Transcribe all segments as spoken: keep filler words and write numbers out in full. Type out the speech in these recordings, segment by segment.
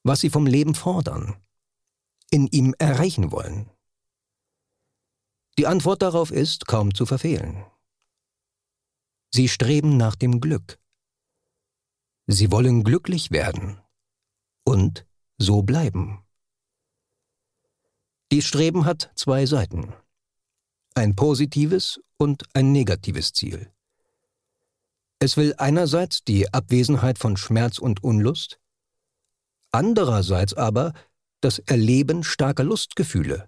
was sie vom Leben fordern, in ihm erreichen wollen? Die Antwort darauf ist kaum zu verfehlen. Sie streben nach dem Glück. Sie wollen glücklich werden und so bleiben. Dies Streben hat zwei Seiten: ein positives und ein negatives Ziel. Es will einerseits die Abwesenheit von Schmerz und Unlust, andererseits aber das Erleben starker Lustgefühle.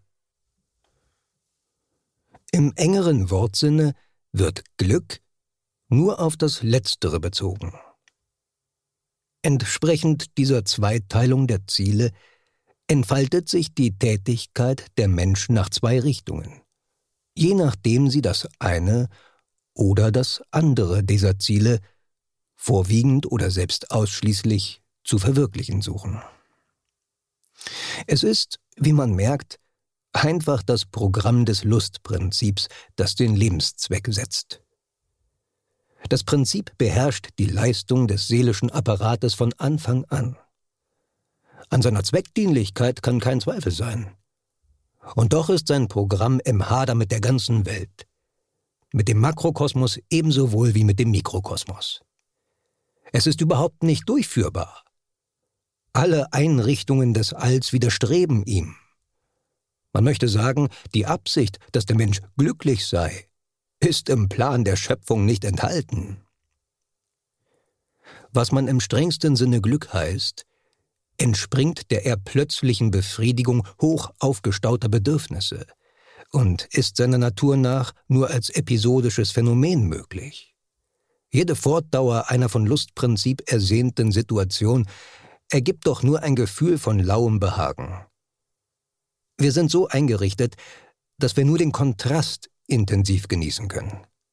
Im engeren Wortsinne wird Glück nur auf das Letztere bezogen. Entsprechend dieser Zweiteilung der Ziele entfaltet sich die Tätigkeit der Menschen nach zwei Richtungen, je nachdem sie das eine oder das andere dieser Ziele vorwiegend oder selbst ausschließlich zu verwirklichen suchen. Es ist, wie man merkt, einfach das Programm des Lustprinzips, das den Lebenszweck setzt. Das Prinzip beherrscht die Leistung des seelischen Apparates von Anfang an. An seiner Zweckdienlichkeit kann kein Zweifel sein. Und doch ist sein Programm im Hader mit der ganzen Welt, mit dem Makrokosmos ebenso wohl wie mit dem Mikrokosmos. Es ist überhaupt nicht durchführbar. Alle Einrichtungen des Alls widerstreben ihm. Man möchte sagen, die Absicht, dass der Mensch glücklich sei, ist im Plan der Schöpfung nicht enthalten. Was man im strengsten Sinne Glück heißt, entspringt der eher plötzlichen Befriedigung hoch aufgestauter Bedürfnisse und ist seiner Natur nach nur als episodisches Phänomen möglich. Jede Fortdauer einer von Lustprinzip ersehnten Situation ergibt doch nur ein Gefühl von lauem Behagen. Wir sind so eingerichtet, dass wir nur den Kontrast intensiv genießen können.